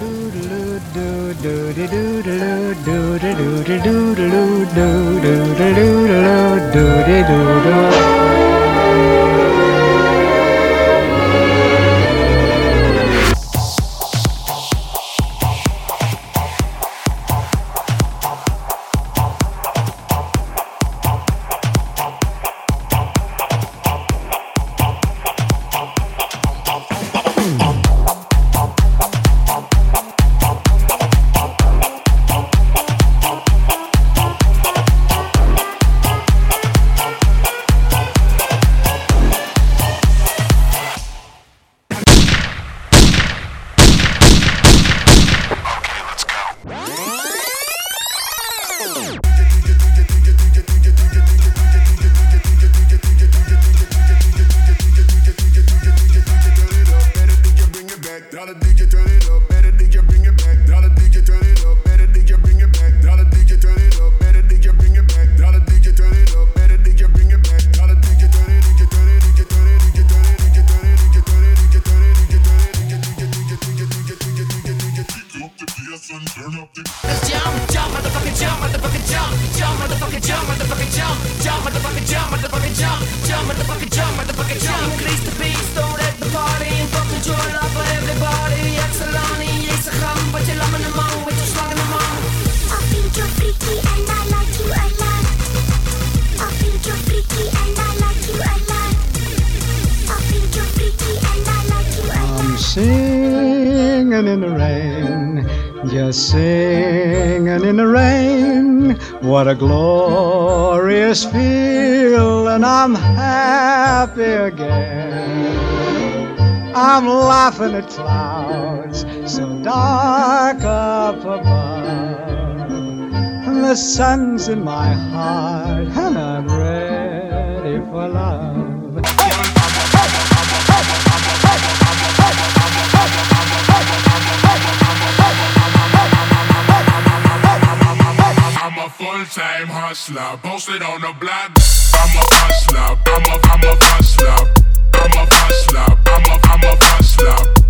Singing in the rain, just singing in the rain. What a glorious feel, and I'm happy again. I'm laughing at clouds so dark up above, and the sun's in my heart, and I'm ready for love. I'm a full-time hustler, posted on the block. I'm a hustler, I'm a hustler, I'm a hustler, I'm a hustler.